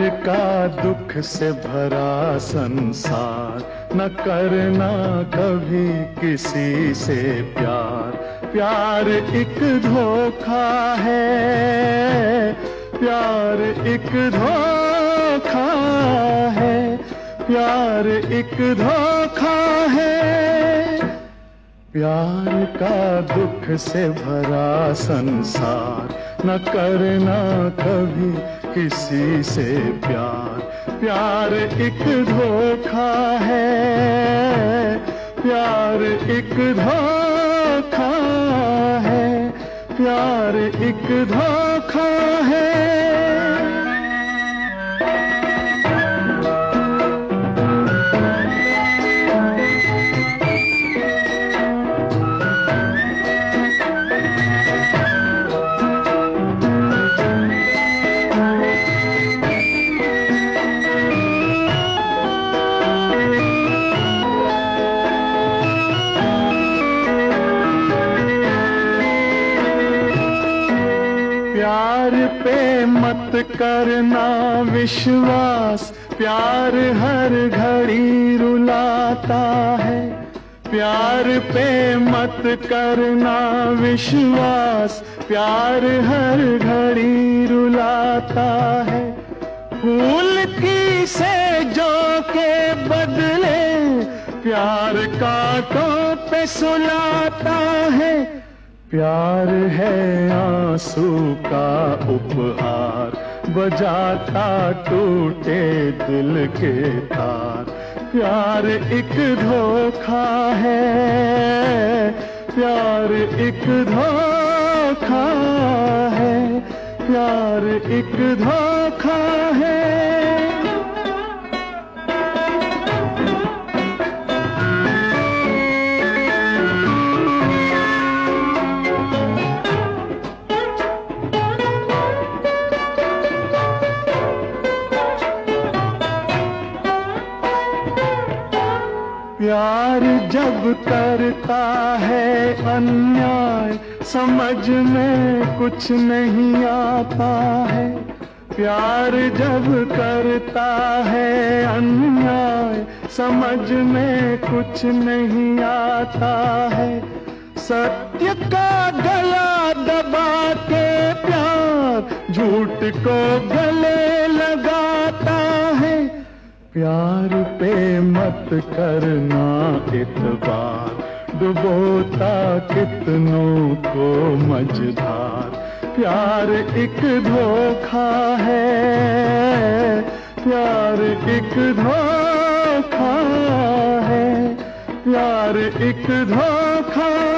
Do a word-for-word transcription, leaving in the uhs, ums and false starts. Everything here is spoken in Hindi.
का दुख से भरा संसार, न करना कभी किसी से प्यार। प्यार एक धोखा है, प्यार एक धोखा है, प्यार एक धोखा है। प्यार का दुख से भरा संसार, न करना कभी किसी से प्यार। प्यार एक धोखा है, प्यार एक धोखा है, प्यार एक धोखा है। प्यार पे मत करना विश्वास, प्यार हर घड़ी रुलाता है। प्यार पे मत करना विश्वास, प्यार हर घड़ी रुलाता है। फूल की सेजों के बदले प्यार कांटों पे सुलाता है। प्यार है आंसू का उपहार, बजाता टूटे दिल के तार। प्यार एक धोखा है, प्यार एक धोखा है, प्यार एक धोखा है। प्यार जब करता है अन्याय, समझ में कुछ नहीं आता है। प्यार जब करता है अन्याय, समझ में कुछ नहीं आता है। सत्य का गला दबा के प्यार झूठ को गले लगाता है। प्यार पे मत करना इतबार, डुबोता कितनों को मझधार। प्यार एक धोखा है, प्यार एक धोखा है, प्यार एक धोखा